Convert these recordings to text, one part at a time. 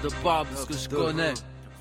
te parle de ce que je connais.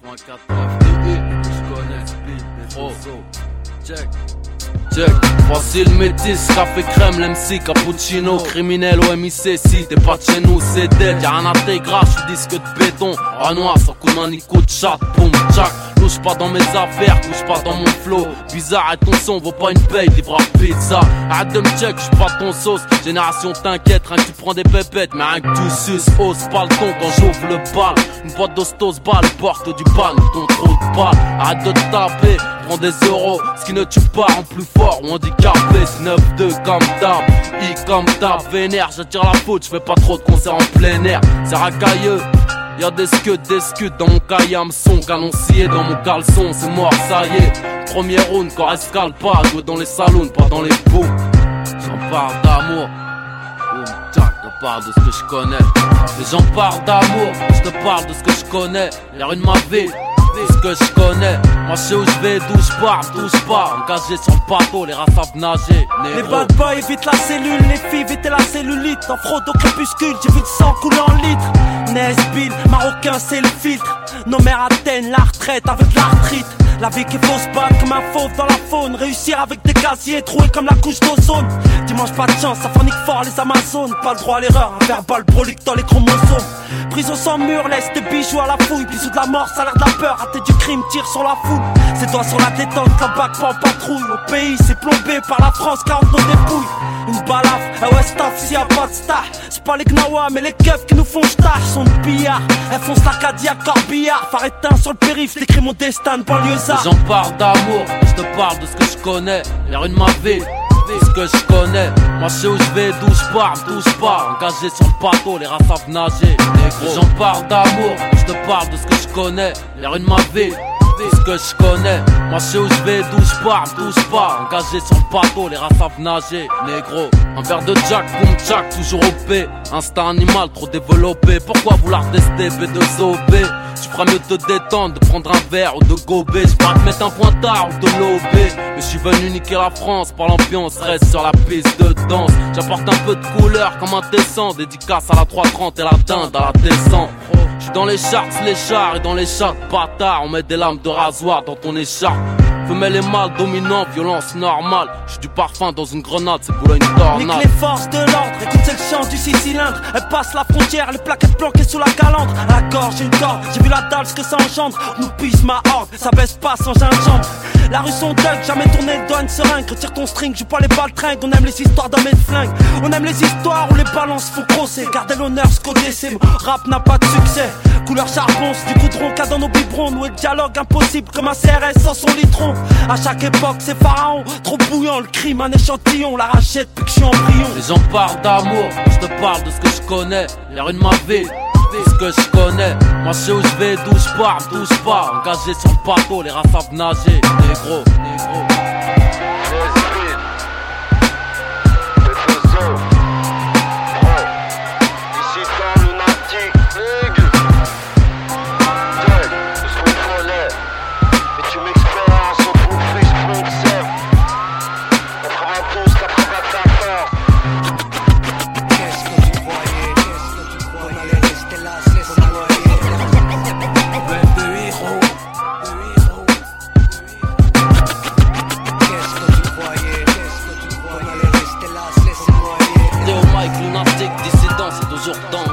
84 je connais. Oh, check. Check, facile métis, café crème, l'MC, cappuccino, criminel au MIC, si t'es pas de chez nous, c'est dead, y'a rien à t'égras, j'suis disque de béton, à noir, sans coup d'un nico de chat, boum, tchac, touche pas dans mes affaires, touche pas dans mon flow, bizarre et ton son vaut pas une paye, livreur pizza, arrête de me check, j'suis pas ton sauce, génération t'inquiète, rien que tu prends des pépettes, mais rien que tu suces, hausse pas le ton quand j'ouvre le bal, une boîte d'hostos balle, porte du pan, ton trop de balle, arrête de te taper, prends des euros, ce qui ne tue pas en plus fort ou handicapé, 9-2 comme d'hab, I comme d'hab, vénère, j'attire la faute, j'fais pas trop de concerts en plein air, c'est racailleux, y'a des scuds dans mon cahier hameçon, canon scié dans mon caleçon, c'est mort, ça y est, premier round, corps escale pas, jouer dans les salons, pas dans les booms, j'en parle d'amour, boum, tac, je parle de ce que je connais, et j'en parle d'amour, je te parle de ce que je connais, les rues de ma ville, ce que je connais, moi je sais où je vais, d'où je pars, touche pas, engagé sur le bateau, les rats savent nager, négro. Les bad boys évitent la cellule, les filles évitent la cellulite. En fraude au crépuscule, j'ai vu le sang couler en litres. Nesbill, marocain c'est le filtre. Nos mères atteignent la retraite avec l'arthrite. La vie qui est fausse balle comme un fauve dans la faune. Réussir avec des casiers troués comme la couche d'ozone. Dimanche pas de chance, ça fornique fort les Amazones. Pas le droit à l'erreur, un verbal brolique dans les chromosomes. Prison sans mur, laisse tes bijoux à la fouille. Bisous de la mort, ça a l'air de la peur. Raté du crime, tire sur la foule. C'est toi sur la détente, la bague pas en patrouille. Au pays, c'est plombé par la France, 40 nos dépouilles. Une balafre, ah ouais staff s'il y a pas de star. C'est pas les gnawa mais les keufs qui nous font j'tâche. Sont de pillards, elles foncent l'Arcadia, corbillard. Phare éteint sur le périph', j'écris mon destin de banlieusard. J'en parle d'amour, je te parle de ce que je connais, les rues de ma ville, ce que je connais, moi je sais où je vais, d'où je pars, touche pas, engagé sur le bateau, les rats savent nager, négro. J'en parle d'amour, je te parle de ce que je connais, les rues de ma ville, ce que je connais, moi je sais où je vais, d'où je pars, touche pas, engagé sur le bateau, les rats savent nager, négro. Un verre de Jack, boom Jack, toujours OP, instinct animal trop développé, pourquoi vouloir tester B2OB? Tu feras mieux de te détendre, de prendre un verre ou de gober. Je pourrais te mettre un pointard ou de lober. Mais je suis venu niquer la France par l'ambiance, reste sur la piste de danse. J'apporte un peu de couleur comme un tesson. Dédicace à la 330 et la dinde à la descente. Je suis dans les charts, les chars et dans les chats bâtards. On met des lames de rasoir dans ton écharpe. Femelle et mâle dominant, violence normale. J'suis du parfum dans une grenade, c'est pour une tornade. Nique les forces de l'ordre, écoute c'est le chant du 6 cylindres. Elle passe la frontière, les plaquettes planquées sous la calandre. À la gorge j'ai une corde, j'ai vu la dalle, ce que ça engendre. Nous pisse ma horde, ça baisse pas sans gingembre. La rue son dug, jamais tourné le doigt une seringue. Retire ton string, joue pas les balles tringues. On aime les histoires d'hommes et de flingues. On aime les histoires où les balances font crosser. Gardez l'honneur, ce qu'on décime. Rap n'a pas de succès. Couleur charbon, c'est du goudron qu'a dans nos biberons. Nous et le dialogue impossible comme un CRS sans son litron. À chaque époque c'est pharaon, trop bouillant le crime, un échantillon. La rachète puis que je suis embryon. Les gens parlent d'amour, je te parle de ce que je connais, les rues de ma ville, ce que je connais. Moi je sais où je vais, d'où je pars, touche pas, engagé sur le bateau, les rats savent nager, négro, négro. Dissident, c'est toujours dans